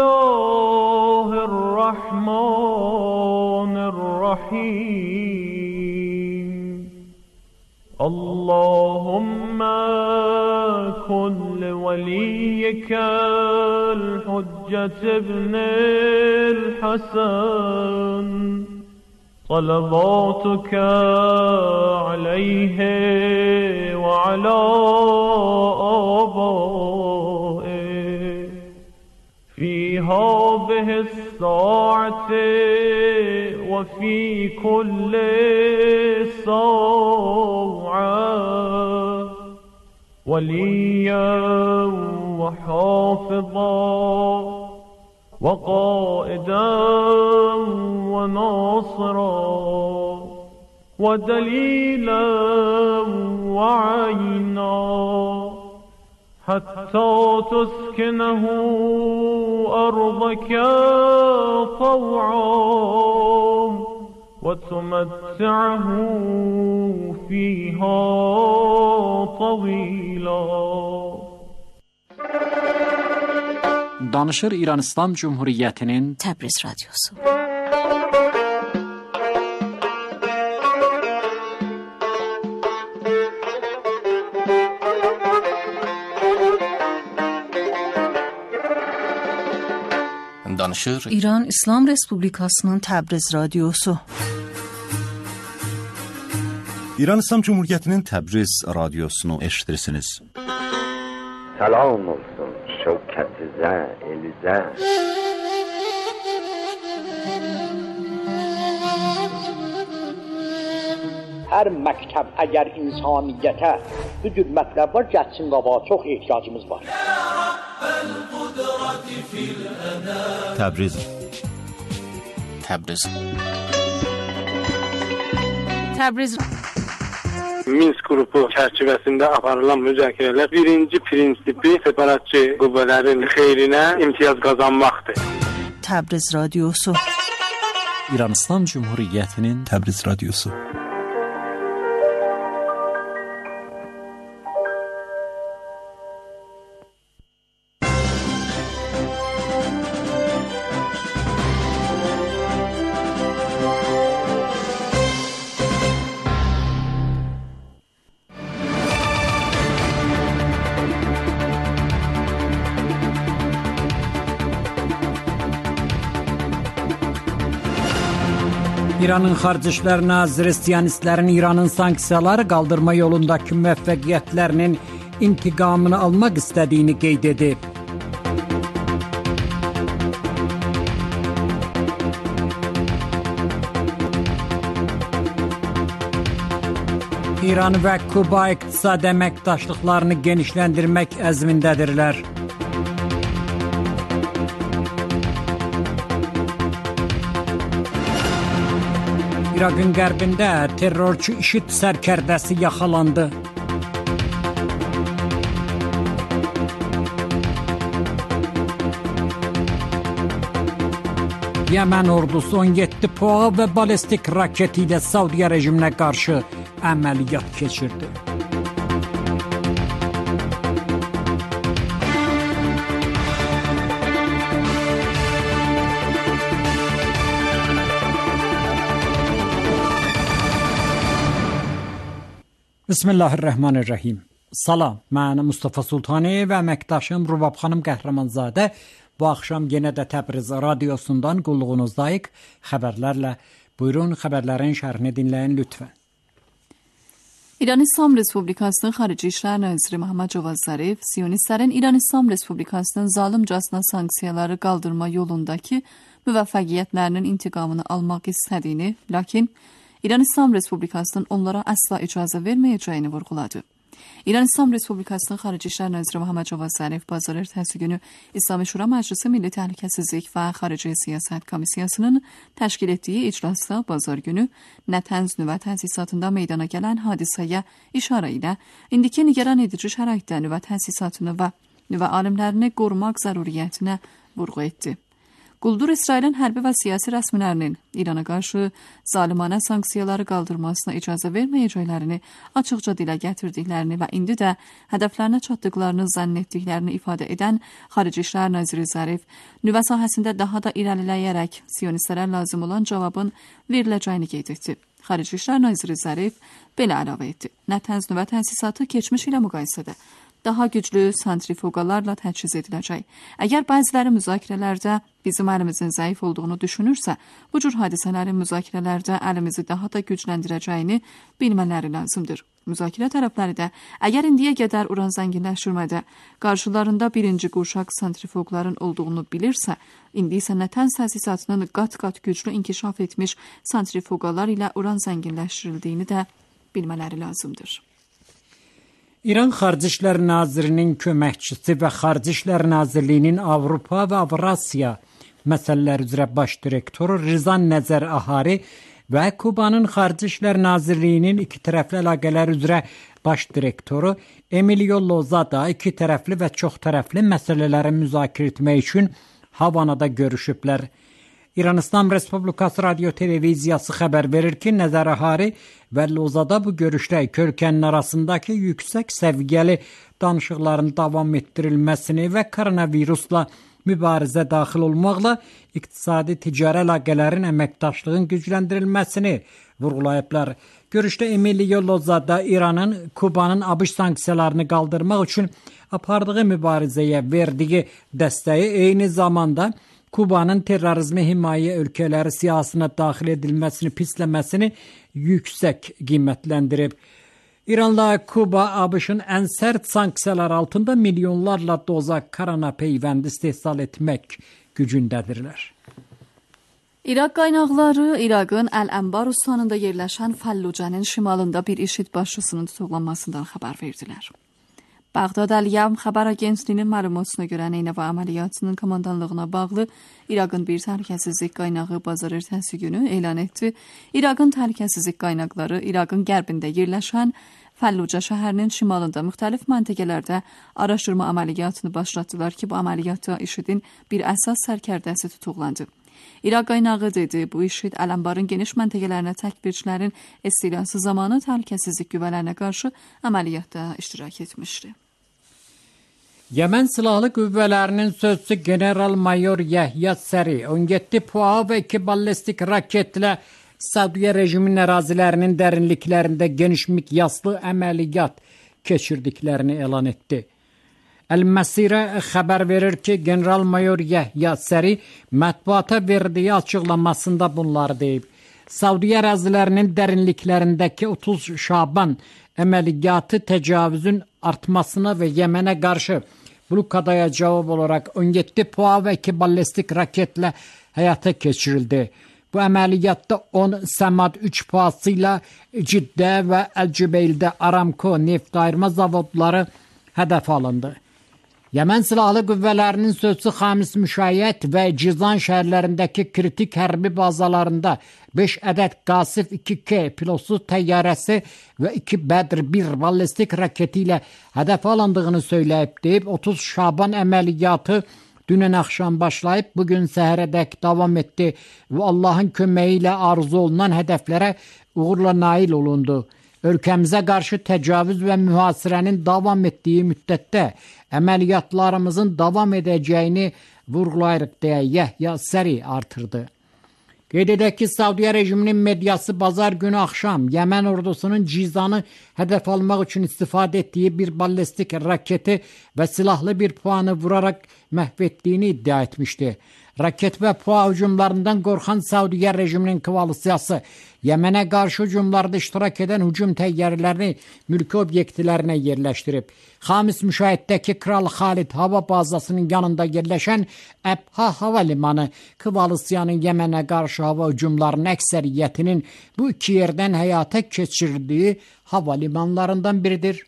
الله الرحمن الرحيم اللهم كن لوليك الحجة ابن الحسن صلواتك عليه وعلى آبائه في هذه الساعة وفي كل ساعة وليا وحافظا وقائدا وناصرا ودليلا وعينا حتى تسكنه أرضك طوعا وتمتعه فيها طويلا. Danışır İran İslam Cumhuriyeti'nin Təbriz Radyosu. Danışır İran İslam Respublikasının Təbriz Radyosu. İran İslam Cumhuriyeti'nin Təbriz Radyosunu eşitirsiniz. Salam olsun şevketize, elize. Her məktəb əgər insaniyyətə bu cür mətləblər gəlsin qabağa, çox ehtiyacımız var. Təbriz. Təbriz. Təbriz. Minsk qrupu çərçivəsində aparılan müzakirələr birinci prinsipi separatçı qüvvələrin xeyrinə imtiyaz qazanmaqdır. Təbriz Radyosu. İran İslam Cumhuriyeti'nin Təbriz Radyosu. İranın Xarici İşlər Naziri Siyonistlərin İranın sanksiyaları qaldırma yolundakı müvəffəqiyyətlərinin intiqamını almaq istədiyini qeyd edib. İran və Kuba iqtisadi əməkdaşlıqlarını genişləndirmək əzmindədirlər. İraqın qərbində terrorçu IŞİD sərkərdəsi yaxalandı. Yemen ordusu 17 PUA və balistik raketi ilə Saudiya rejiminə qarşı əməliyyat keçirdi. Bismillahirrahmanirrahim. Salam, mən Mustafa Sultani və əməkdaşım Rubab xanım Qəhrəmanzadə bu axşam yenə də Təbriz Radiosundan qulluğunuzdayıq. Xəbərlərlə, buyurun xəbərlərin şərhini dinləyin lütfən. İran İslam Respublikasının Xarici İşlər Naziri Mohammad Cavad Zarif, Siyonistlərin İran İslam Respublikasının zalımcasına sanksiyaları qaldırma yolundakı müvəffəqiyyətlərinin intiqamını almaq istədiyini, lakin İran İslam Respublikasının onlara asla icazə verməyəcəyini vurğuladı. İran İslam Respublikasının Xarici İşlər Naziri Mohammad Cavad Zarif bazar ertəsi günü İslami Şura Məclisi Milli Təhlükəsizlik və Xarici Siyasət Komissiyasının təşkil etdiyi iclasda bazar günü Nətənz nüvə təsisatında meydana gələn hadisəyə işarə ilə indiki nigaran edici şəraitdə nüvə təsisatını və nüvə alimlərini qorumaq zəruriyyətinə vurğu etdi. Quldur İsrailin hərbi və siyasi rəsmilərinin İrana qarşı zalimanə sanksiyaları qaldırmasına icazə verməyəcəklərini açıqca dilə gətirdiklərini və indi də hədəflərinə çatdıqlarını zənn etdiklərini ifadə edən Xarici İşlər Naziri Zarif, nüvə sahəsində daha da irəliləyərək siyonistlərə lazım olan cavabın veriləcəyini qeyd etdi. Xarici İşlər Naziri Zarif belə əlavə etdi. Nətənz nüvə təsisatı keçmiş ilə müqayisədə daha güclü santrifuqalarla təchiz ediləcək. Əgər bəziləri müzakirələrdə bizim əlimizin zəif olduğunu düşünürsə, bu cür hadisələrin müzakirələrdə əlimizi daha da gücləndirəcəyini bilmələri lazımdır. Müzakirə tərəfləri də əgər indiyə qədər uran zənginləşdirmədə qarşılarında birinci qurşaq santrifuqların olduğunu bilirsə, indi isə Nətənz təsisatının qat-qat güclü inkişaf etmiş santrifuqalar ilə uran zənginləşdirildiyini də bilmələri lazımdır. İran Xarici İşlər Nazirinin köməkçisi və Xarici İşlər Nazirliyinin Avropa və Avrasiya məsələləri üzrə baş direktoru Rizan Nəzər Ahari və Kubanın Xarici İşlər Nazirliyinin iki tərəfli əlaqələr üzrə baş direktoru Emilio Lozada iki tərəfli və çox tərəfli məsələləri müzakirə etmək üçün Havanada görüşüblər. İran İslam Respublikası Radio Televiziyası xəbər verir ki, Nəzərahari və Lozada bu görüşdə iki ölkənin arasındakı yüksək səviyyəli danışıqların davam etdirilməsini və koronavirusla mübarizə daxil olmaqla iqtisadi ticari əlaqələrin əməkdaşlığın gücləndirilməsini vurğulayıblar. Görüşdə Emilio Lozada İranın Kubanın ABŞ sanksiyalarını qaldırmaq üçün apardığı mübarizəyə verdiyi dəstəyi eyni zamanda Kubanın terrorizmi himayə ölkələri siyasətine daxil edilməsini pisləməsini yüksək qiymətləndirib. İranla Kuba ABŞ-ın ən sərt sanksiyalar altında milyonlarla doza korona peyvəndi istehsal etmək gücündədirlər. İraq qaynaqları İraqın Əl-Ənbar ustanında yerləşən Fəllucənin şimalında bir IŞİD başçısının tutuklanmasından xəbər verdilər. Bağdad Əl-Yavm xəbər agentliyinin məlumatına görə Neynəva əməliyyatının komandanlığına bağlı İraqın bir təhlükəsizlik qaynağı bazar ertəsi günü elan etdi. İraqın təhlükəsizlik qaynaqları İraqın qərbində yerləşən Fəllucə şəhərinin şimalında müxtəlif məntəqələrdə araşdırma əməliyyatını başlatdılar ki, bu əməliyyatda IŞİDin bir əsas sərkərdəsi tutuqlandı. İraq qaynağı dedi, bu IŞİD Əl-Ənbarın geniş məntəqələrinə təkbirçilərin istilası zamanı təhlükəsizlik qüvvələrinə qarşı əməliyyatda iştirak etmişdi. Yəmən Silahlı Qüvvələrinin sözçüsü General-Mayor Yəhya Səri 17 PUA və 2 ballistik raketlə Səudiyyə rejiminin ərazilərinin dərinliklərində geniş miqyaslı əməliyyat keçirdiklərini elan etdi. Əl-Məsirə xəbər verir ki, General-Mayor Yəhya Səri mətbuata verdiyi açıqlamasında bunları deyib. Səudiyyə ərazilərinin dərinliklərindəki 30 Şaban əməliyyatı təcavüzün artmasına və Yəmənə qarşı blokadaya cavab olaraq 17 PUA və 2 ballistik raketlə həyata keçirildi. Bu əməliyyatda 10 Səmad 3 PUA-sı ilə Ciddə və Əl-Cübeyldə Aramco neft ayırma zavodları hədəf alındı. Yəmən Silahlı Qüvvələrinin sözçüsü Xamis Müşayyət və Cizan şəhərlərindəki kritik hərbi bazalarında 5 ədəd Qasif 2K pilotsuz təyyarəsi və 2 Bədr 1 ballistik raketi ilə hədəf alındığını söyləyib deyib, 30 Şaban əməliyyatı dünən axşam başlayıb, bugün səhərədək davam etdi və Allahın köməyi ilə arzu olunan hədəflərə uğurla nail olundu. Ölkəmizə qarşı təcavüz və mühasirənin davam etdiyi müddətdə əməliyyatlarımızın davam edəcəyini vurğulayırıq deyə Yəhya Səri artırdı. Qeyd edək ki, Səudiyyə rejiminin mediası bazar günü axşam Yəmən ordusunun Cizanı hədəf almaq üçün istifadə etdiyi bir ballistik raketi və silahlı bir puanı vuraraq məhv etdiyini iddia etmişdi. Raket və PUA hücumlarından qorxan Səudiyyə rejiminin koalisiyası Yəmənə qarşı hücumlarda iştirak edən hücum təyyarələrini mülki obyektlərinə yerləşdirib. Xamis Müşahiddəki Kral Xalid hava bazasının yanında yerləşən Əbha hava limanı koalisiyanın Yəmənə qarşı hava hücumlarının əksəriyyətinin bu iki yerdən həyata keçirdiyi hava limanlarından biridir.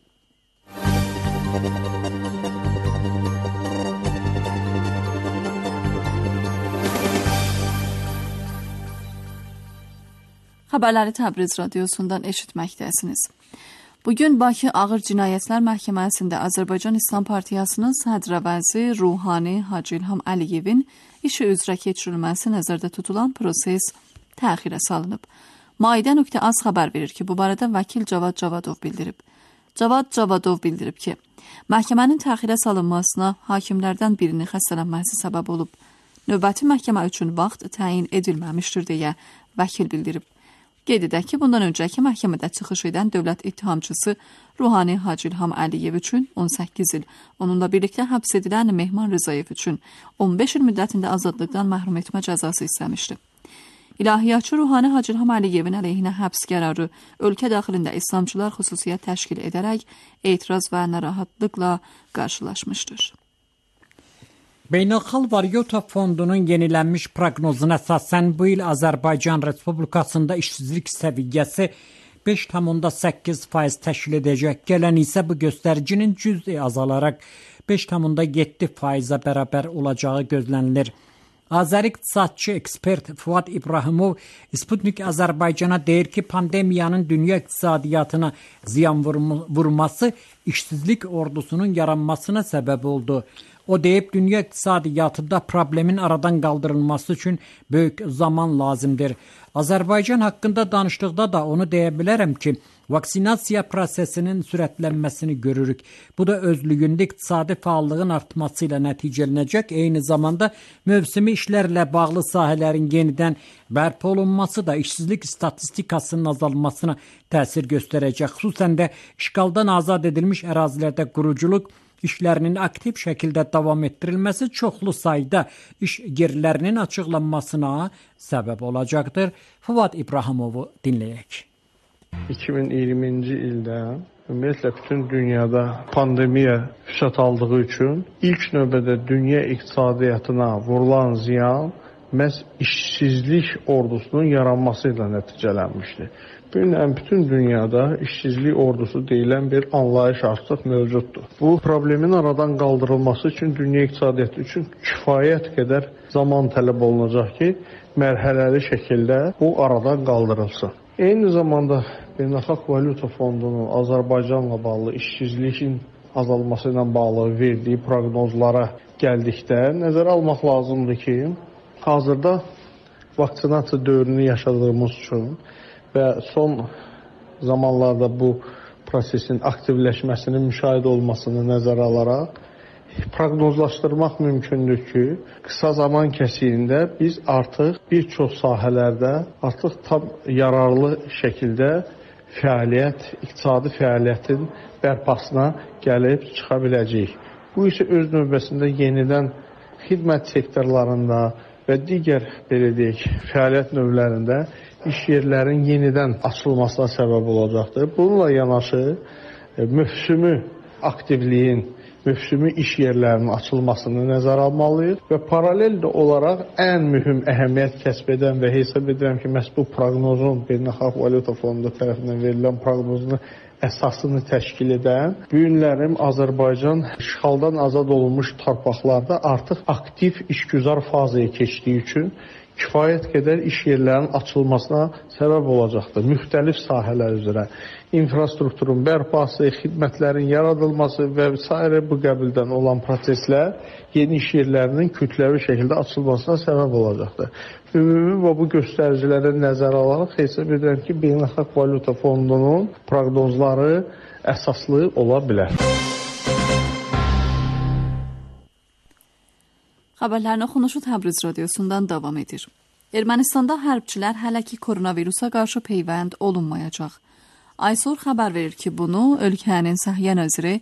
Xəbərləri Təbriz radiosundan eşitməkdəsiniz. Bugün Bakı Ağır Cinayətlər Məhkəməsində Azərbaycan İslam Partiyasının sədr vəziri Ruhani Hacı İlham Əliyevin işi üzrə keçirilməsi nəzərdə tutulan proses təxirə salınıb. Maidə.az xəbər verir ki, bu barədə vəkil Cavad Cavadov bildirib. Cavad Cavadov bildirib ki, məhkəmənin təxirə salınmasına hakimlərdən birinin xəstələnməsi səbəb olub. Növbəti məhkəmə üçün vaxt təyin edilməmişdir deyə vəkil bildirib. Qeyd edək ki, bundan öncəki məhkəmədə çıxış edən dövlət ittihamçısı Ruhani Hacı İlham Əliyev üçün 18 il, onunla birlikdə həbs edilən Mehman Rızayev üçün 15 il müddətində azadlıqdan məhrum etmə cəzası istəmişdi. İlahiyyatçı Ruhani Hacı İlham Əliyevin əleyhinə həbs qərarı ölkə daxilində İslamçılar xüsusiyyət təşkil edərək etiraz və narahatlıqla qarşılaşmışdır. Beynəlxalq Valyuta Fondunun yenilənmiş proqnozuna əsasən bu il Azərbaycan Respublikasında işsizlik səviyyəsi 5,8% təşkil edəcək. Gələn isə bu göstəricinin cüzi azalaraq 5,7%-a bərabər olacağı gözlənilir. Azər iqtisadçı ekspert Fuad İbrahimov Sputnik Azərbaycana deyir ki, pandemiyanın dünya iqtisadiyyatına ziyan vurması işsizlik ordusunun yaranmasına səbəb oldu. O deyib, dünya iqtisadiyyatında problemin aradan qaldırılması üçün böyük zaman lazımdır. Azərbaycan haqqında danışdıqda da onu deyə bilərəm ki, vaksinasiya prosesinin sürətlənməsini görürük. Bu da özlüyündə iqtisadi fəallığın artması ilə nəticələnəcək. Eyni zamanda mövsümi işlərlə bağlı sahələrin yenidən bərpa olunması da işsizlik statistikasının azalmasına təsir göstərəcək. Xüsusən də işğaldan azad edilmiş ərazilərdə quruculuq işlərinin aktiv şəkildə davam etdirilməsi çoxlu sayda iş yerlərinin açıqlanmasına səbəb olacaqdır. Fuad İbrahimovu dinləyək. 2020-ci ildə ümumiyyətlə bütün dünyada pandemiya füsət aldığı üçün ilk növbədə dünya iqtisadiyyatına vurulan ziyan məhz işsizlik ordusunun yaranması ilə nəticələnmişdir. Bu gün bütün dünyada işsizlik ordusu deyilən bir anlayış artıq mövcuddur. Bu problemin aradan qaldırılması üçün dünya iqtisadiyyatı üçün kifayət qədər zaman tələb olunacaq ki, mərhələli şəkildə bu aradan qaldırılsın. Eyni zamanda Beynəlxalq Valyuta Fondunun Azərbaycanla bağlı işsizliyin azalması ilə bağlı verdiyi proqnozlara gəldikdə nəzərə almaq lazımdır ki, hazırda vaksinasiya dövrünü yaşadığımız üçün və son zamanlarda bu prosesin aktivləşməsinin müşahidə olmasını nəzərə alaraq proqnozlaşdırmaq mümkündür ki, qısa zaman kəsiyində biz artıq bir çox sahələrdə artıq tam yararlı şəkildə fəaliyyət, iqtisadi fəaliyyətin bərpasına gəlib çıxa biləcəyik. Bu isə öz növbəsində yenidən xidmət sektorlarında və digər belə deyək, fəaliyyət növlərində iş yerlərin yenidən açılmasına səbəb olacaqdır. Bununla yanaşı mövsümi aktivliyin, mövsümi iş yerlərinin açılmasını nəzərə almalıyıq və paralel də olaraq ən mühüm əhəmiyyət kəsb edən və hesab edirəm ki, məhz bu proqnozun Beynəlxalq Valyuta Fondu tərəfindən verilən proqnozunu əsasını təşkil edən bu günlərim Azərbaycan işğaldan azad olunmuş torpaqlarda artıq aktiv işgüzar fazaya keçdiyi üçün kifayət qədər iş yerlərinin açılmasına səbəb olacaqdır. Müxtəlif sahələr üzrə infrastrukturun bərpası, xidmətlərin yaradılması və s. bu qəbildən olan proseslər yeni iş yerlərinin kütləvi şəkildə açılmasına səbəb olacaqdır. Ümumi və bu göstəricilərə nəzərə alaraq hesab edirəm ki, Beynəlxalq Valyuta Fondunun proqnozları əsaslı ola bilər. Xəbərlərin oxunuşu Təbriz radiosundan davam edir. Ermənistanda hərbçilər hələ ki koronavirusa qarşı peyvənd olunmayacaq. Aysor xəbər verir ki, bunu ölkənin Səhiyyə naziri